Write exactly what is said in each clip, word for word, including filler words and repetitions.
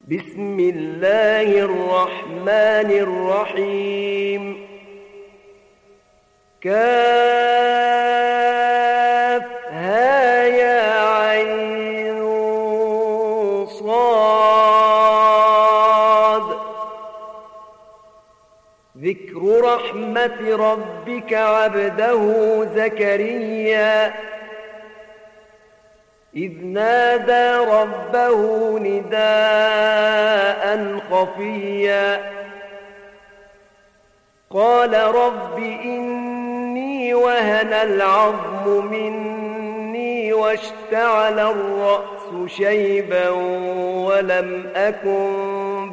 بسم الله الرحمن الرحيم. كافها يا عين صاد. ذكر رحمة ربك عبده زكريا إذ نادى ربه نداء خفيا قال رب إني وهن العظم مني واشتعل الرأس شيبا ولم أكن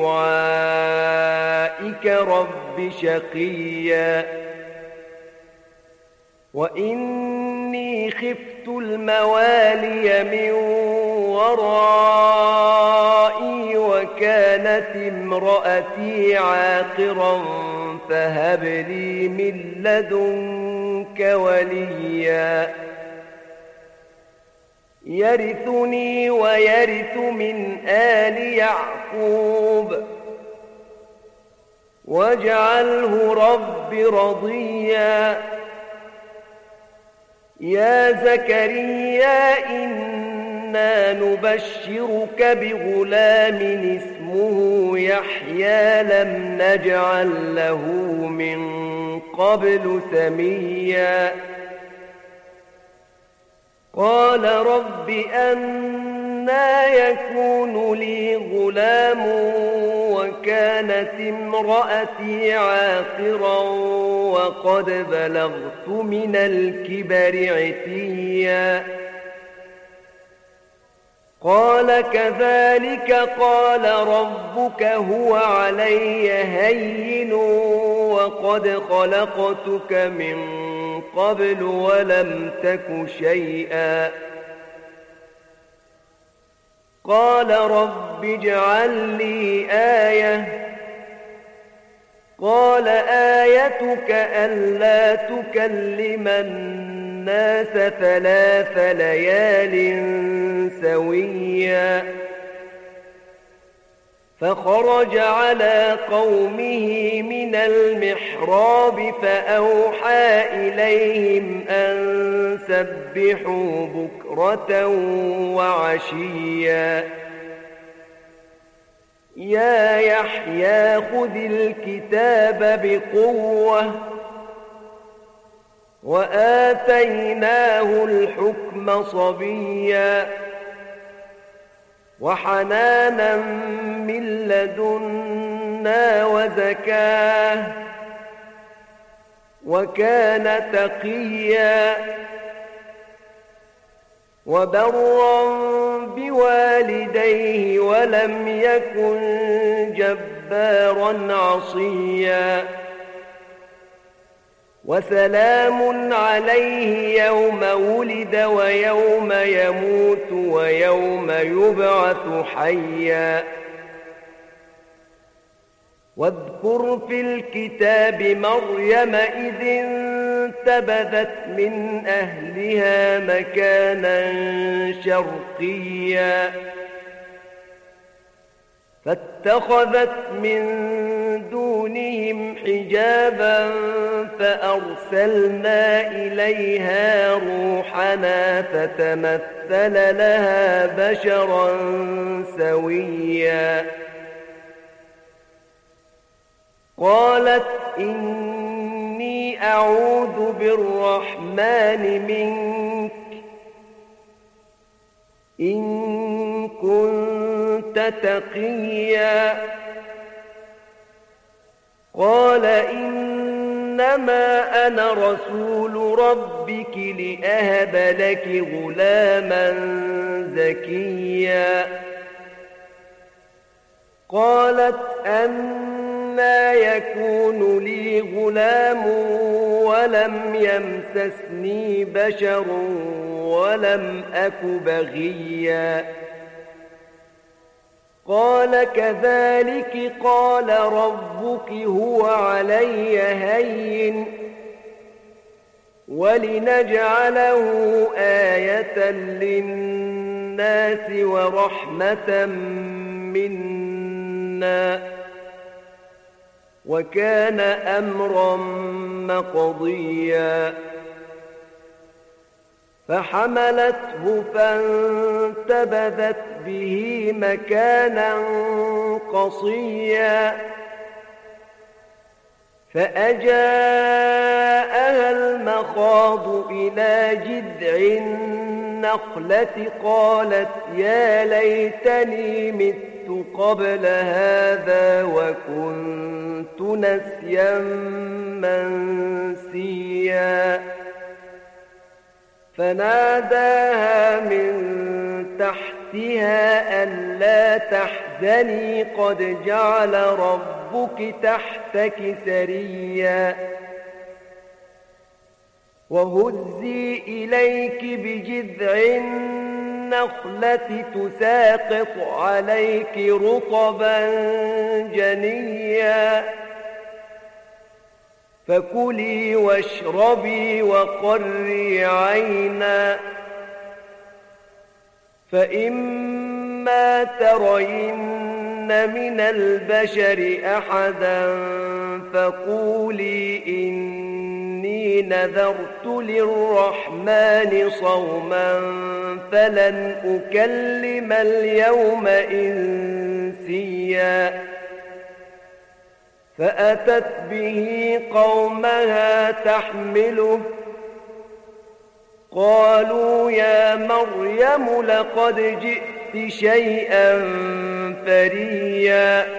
بدعائك رب شقيا وإني خفت الموالي من ورائي وكانت امرأتي عاقرا فهب لي من لدنك وليا يرثني ويرث من آل يعقوب واجعله رب رضيا. يا زكريا إنا نبشرك بغلام اسمه يحيى لم نجعل له من قبل سميا قال رب أنى يكون لي غلام وكانت امرأتي عاقرا وقد بلغت من الكبر عتيا قال كذلك قال ربك هو علي هين وقد خلقتك من قبل ولم تك شيئا قال رب اجعل لي آية قال آيتك ألا تكلم الناس ثلاث ليال سويا فخرج على قومه من المحراب فأوحى إليهم أن سبحوا بكرة وعشيا يا يحيى خذ الكتاب بقوة وآتيناه الحكم صبيا وحنانا من لدنا وزكاه وكان تقيا وبرا بوالديه ولم يكن جبارا عصيا وسلام عليه يوم ولد ويوم يموت ويوم يبعث حيا واذكر في الكتاب مريم إذ انتبذت من أهلها مكانا شرقيا فاتخذت من دونهم حجابا فأرسلنا إليها روحنا فتمثل لها بشرا سويا قالت إني أعوذ بالرحمن منك إن كنت تقيا قال إنما أنا رسول ربك لأهب لك غلاما زكيا قالت أنى يكون لي غلام ولم يمسسني بشر ولم أك بغيا قال كذلك قال ربك هو علي هين ولنجعله آية للناس ورحمة منا وكان أمرا مقضيا فحملته فانتبذت به مكانا قصيا فأجاءها المخاض إلى جذع النخلة قالت يا ليتني مت قبل هذا وكنت نسيا منسيا فناداها من تحتها ألا تحزني قد جعل ربك تحتك سريا وهزي إليك بجذع النخلة تساقط عليك رطبا جنيا فكلي واشربي وقري عينا فإما ترين من البشر أحدا فقولي إني نذرت للرحمن صوما فلن أكلم اليوم إنسيا فأتت به قومها تحمله قالوا يا مريم لقد جئت شيئا فريا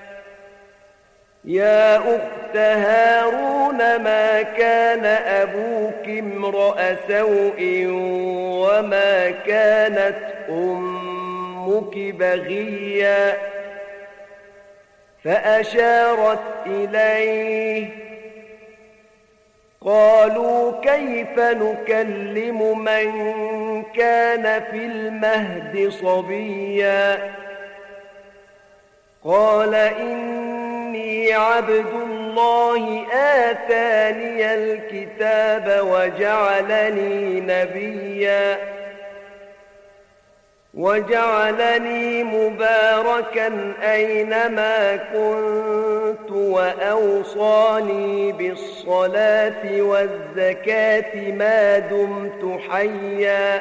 يا أخت هارون ما كان أبوك امرأ سوء وما كانت أمك بغيا فأشارت إليه قالوا كيف نكلم من كان في المهد صبيا قال إني عبد الله آتاني الكتاب وجعلني نبيا وجعلني مباركا أينما كنت وأوصاني بالصلاة والزكاة ما دمت حيا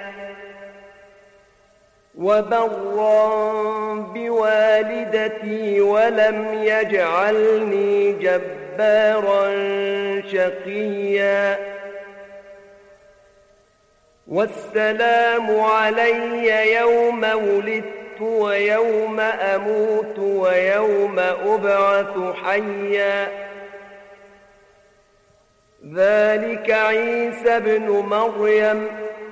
وبرا بوالدتي ولم يجعلني جبارا شقيا والسلام علي يوم ولدت ويوم أموت ويوم أبعث حيا ذلك عيسى ابن مريم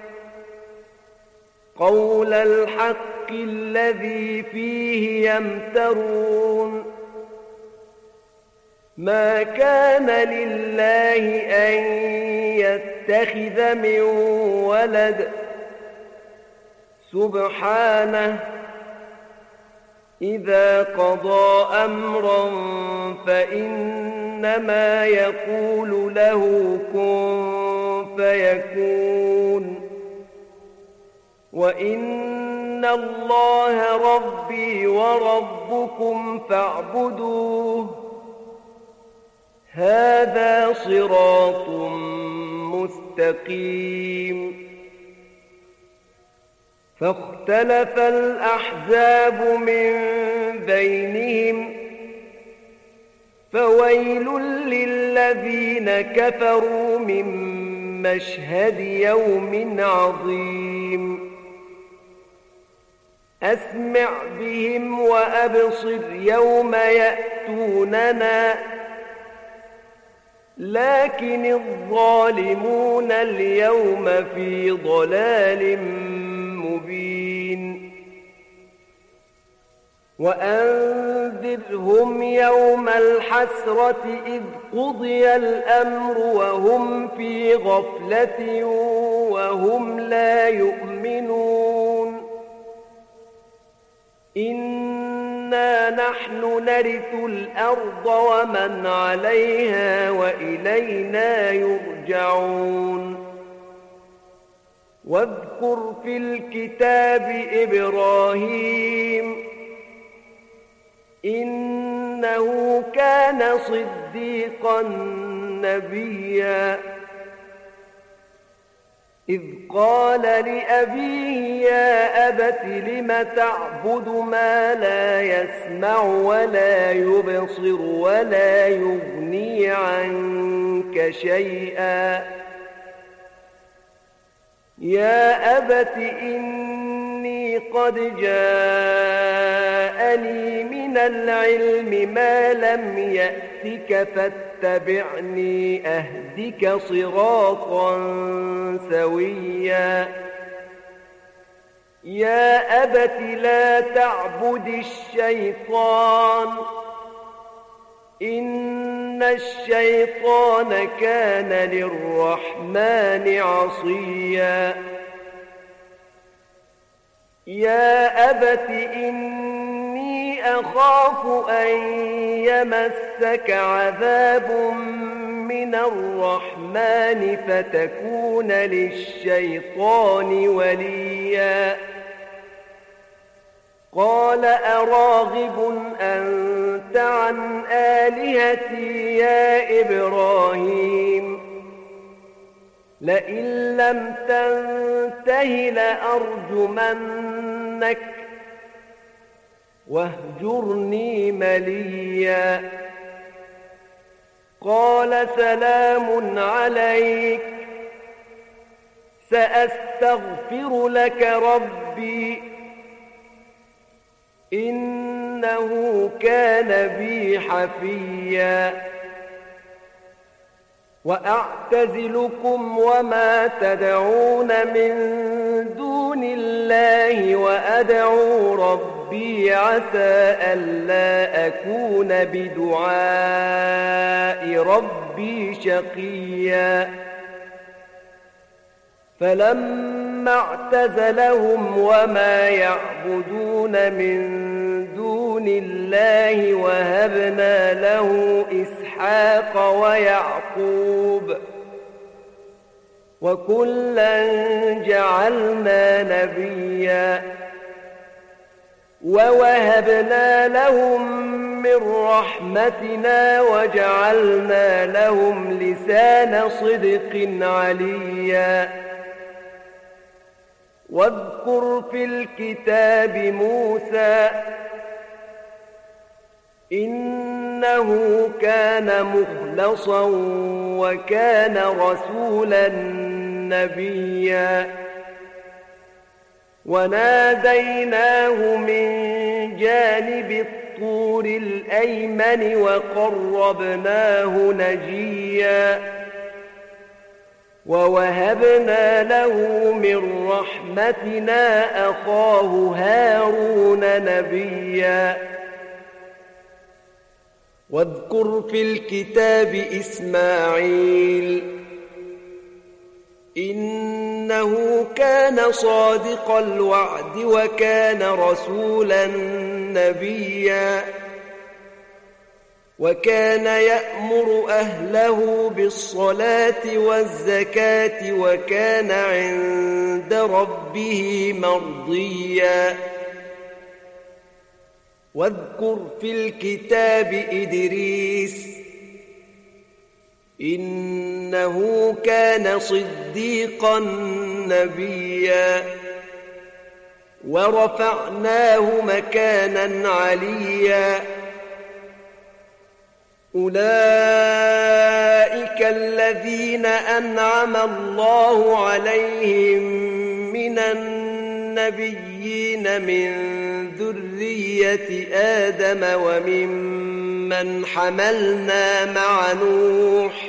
قول الحق الذي فيه يمترون ما كان لله أن يتخذ من ولد سبحانه إذا قضى أمرا فإنما يقول له كن فيكون وإن الله ربي وربكم فاعبدوه هذا صراط مستقيم فاختلف الأحزاب من بينهم فويل للذين كفروا من مشهد يوم عظيم أسمع بهم وأبصر يوم يأتوننا لكن الظالمون اليوم في ضلال مبين وأنذرهم يوم الحسرة إذ قضي الأمر وهم في غفلة وهم لا يؤمنون إنا نحن نرث الأرض ومن عليها وإلينا يرجعون واذكر في الكتاب إبراهيم إنه كان صديقا نبيا إذ قال لأبيه يا أبت لم تعبد ما لا يسمع ولا يبصر ولا يغني عنك شيئا يا أبت إني قد جاءني من العلم ما لم يأتك فاتبعني أهدك صراطا سويا يا أبت لا تعبد الشيطان إن الشيطان كان للرحمن عصيا يا أبت إني أخاف أن يمسك عذاب من الرحمن فتكون للشيطان وليا قال أراغب أنت عن آلهتي يا إبراهيم لئن لم تنته لأرجمنك واهجرني مليا قال سلام عليك سأستغفر لك ربي إنه كان بي حفيا وأعتزلكم وما تدعون من دون الله وأدعو ربي عسى ألا أكون بدعاء ربي شقيا فلما اعتزلهم وما يعبدون من دون الله وهبنا له إسحاق ويعقوب وكلا جعلنا نبيا ووهبنا لهم من رحمتنا وجعلنا لهم لسان صدق عليا واذكر في الكتاب موسى إنه كان مخلصا وكان رسولا نبيا وناديناه من جانب الطور الأيمن وقربناه نجيا ووهبنا له من رحمتنا أخاه هارون نبيا واذكر في الكتاب إسماعيل إنه كان صادق الوعد وكان رسولا نبيا وكان يأمر أهله بالصلاة والزكاة وكان عند ربه مرضيا واذكر في الكتاب إدريس إنه كان صديقا نبيا ورفعناه مكانا عليا أولئك الذين أنعم الله عليهم من النبيين من ذرية آدم وممن حملنا مع نوح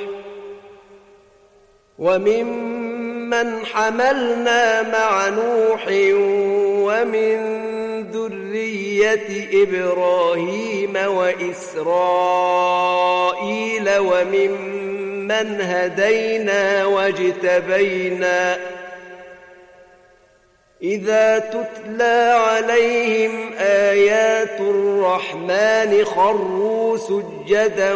وممن حملنا مع نوح ومن ذرية إبراهيم وإسرائيل وممن هدينا واجتبينا إذا تتلى عليهم آيات الرحمن خروا سجدا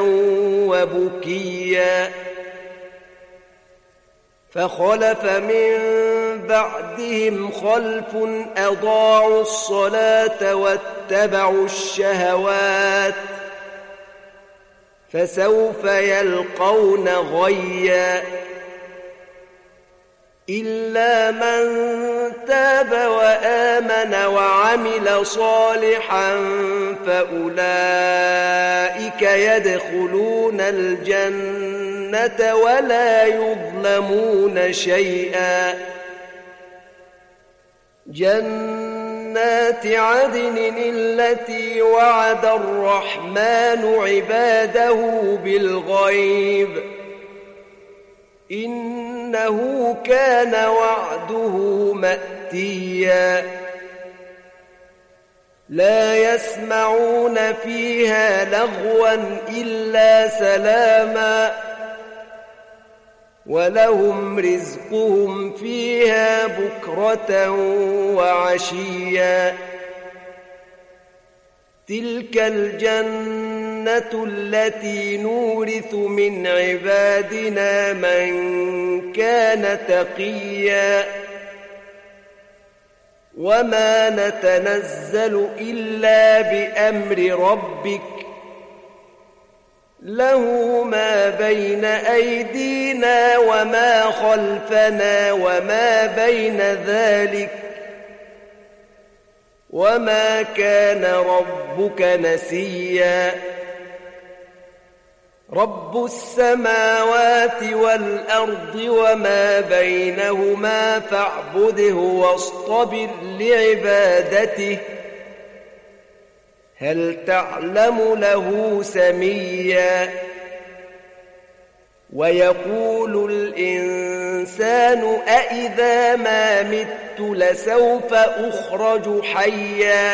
وبكيا فخلف من بعدهم خلف أضاعوا الصلاة واتبعوا الشهوات فسوف يلقون غيا إلا من تاب وآمن وعمل صالحا فأولئك يدخلون الجنة ولا يظلمون شيئا جنات عدن التي وعد الرحمن عباده بالغيب إنه كان وعده مأتيا لا يسمعون فيها لغوا إلا سلاما ولهم رزقهم فيها بكرة وعشيا تلك الجنة التي نورث من عبادنا من كان تقيا وما نتنزل إلا بأمر ربك له ما بين أيدينا وما خلفنا وما بين ذلك وما كان ربك نسيا رب السماوات والأرض وما بينهما فاعبده واصطبر لعبادته هل تعلم له سميا ويقول الإنسان أإذا ما مت لسوف أخرج حيا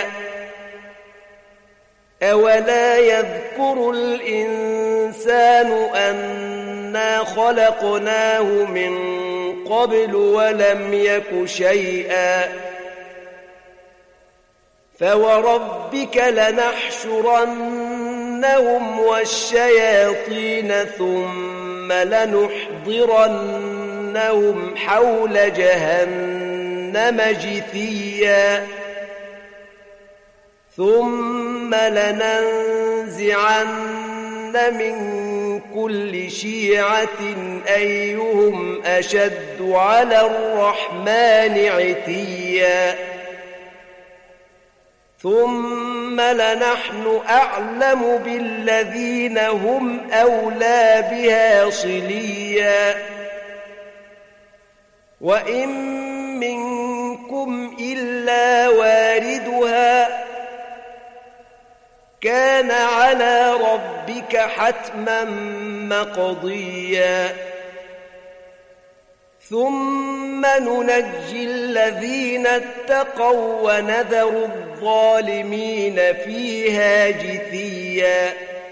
أولا يذكر الإنسان أنا خلقناه من قبل ولم يك شيئا فوربك لنحشرنهم والشياطين ثم لنحضرنهم حول جهنم جثيا ثم لننزعن من كل شيعة أيهم أشد على الرحمن عتيا ثم لنحن أعلم بالذين هم أولى بها صليا وإن منكم إلا واردها كان على ربك حتما مقضيا ثم ننجي الذين اتقوا ونذر الظالمين فيها جثيا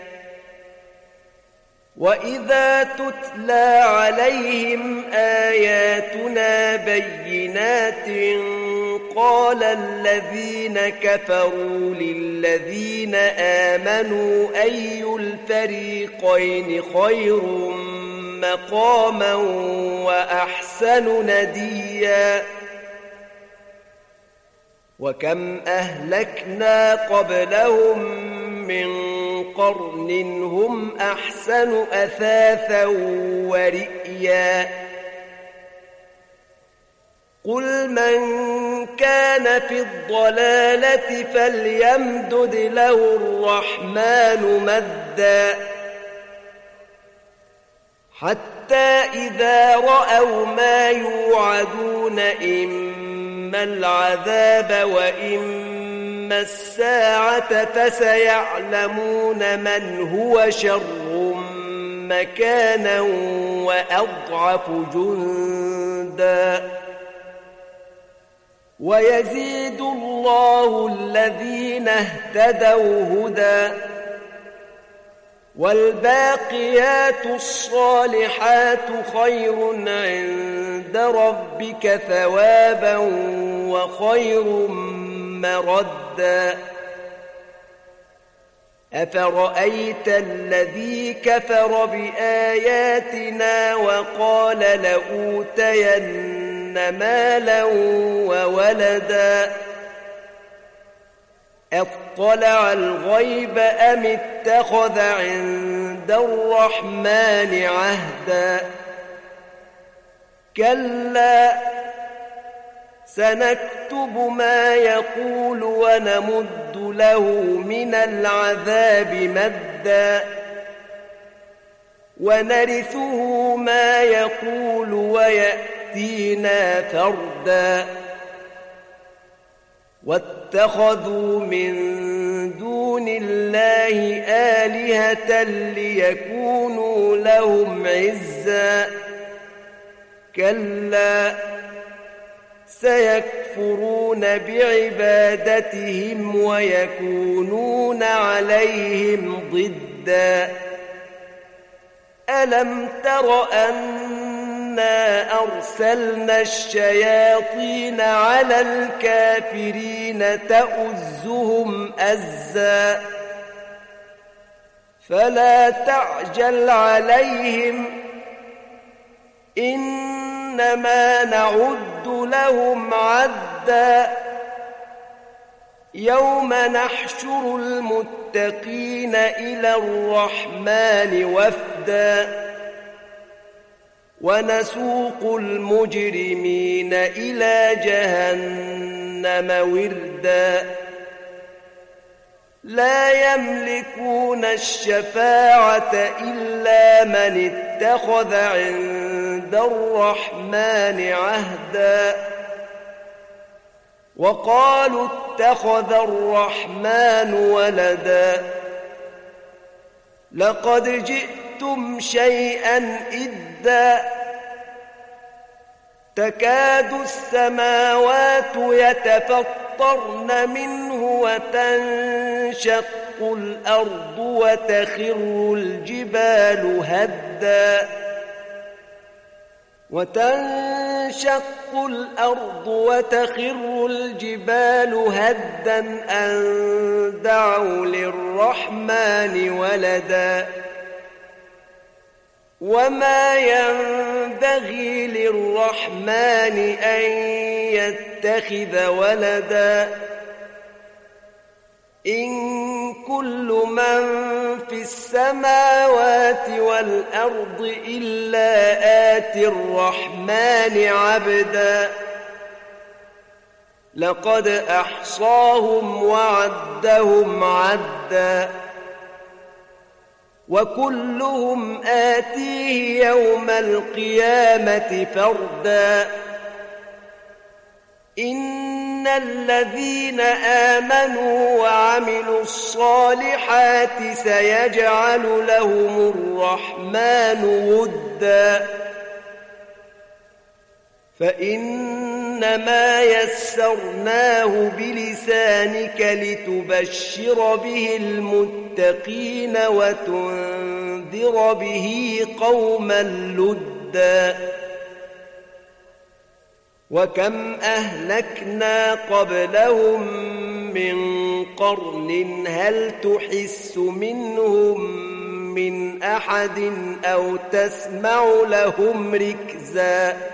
وإذا تتلى عليهم آياتنا بينات قال الذين كفروا للذين آمنوا أي الفريقين خير مقاما وأحسن نديا وكم أهلكنا قبلهم من قرن هم أحسن أثاثا ورئيا قل من كان في الضلالة فليمدد له الرحمن مدا حتى إذا رأوا ما يوعدون إما العذاب وإما الساعة فسيعلمون من هو شر مكانا وأضعف جندا ويزيد الله الذين اهتدوا هدى والباقيات الصالحات خير عند ربك ثوابا وخير مردا أفرأيت الذي كفر بآياتنا وقال لأوتين مالا وولدا أطلع الغيب أم اتخذ عند الرحمن عهدا كلا سنكتب ما يقول ونمد له من العذاب مدا ونرثه ما يقول ويأتينا فردا واتخذوا من دون الله آلهة ليكونوا لهم عزا كلا سيكفرون بعبادتهم ويكونون عليهم ضدا ألم تر أنا أرسلنا الشياطين على الكافرين تؤزهم أزا فلا تعجل عليهم إنما نعد لهم عدا يوم نحشر المتقين إلى الرحمن وفدا ونسوق المجرمين إلى جهنم وردا لا يملكون الشفاعة إلا من اتخذ عند الرحمن عهدا وقالوا اتخذ الرحمن ولدا لقد جئتم شيئا إدا تكاد السماوات يتفطرن منه وتنشق الأرض وتخر الجبال هدا وتنشق الأرض وتخر الجبال هدا أن دعوا للرحمن ولدا وما ينبغي للرحمن أن يتخذ ولدا إن كل من في السماوات والأرض إلا آتي الرحمن عبدا لقد أحصاهم وعدهم عدا وكلهم آتيه يوم القيامة فردا إن الذين آمنوا وعملوا الصالحات سيجعل لهم الرحمن ودا فإنما يسرناه بلسانك لتبشر به المتقين وتنذر به قوما لدا وكم أهلكنا قبلهم من قرن هل تحس منهم من أحد أو تسمع لهم ركزا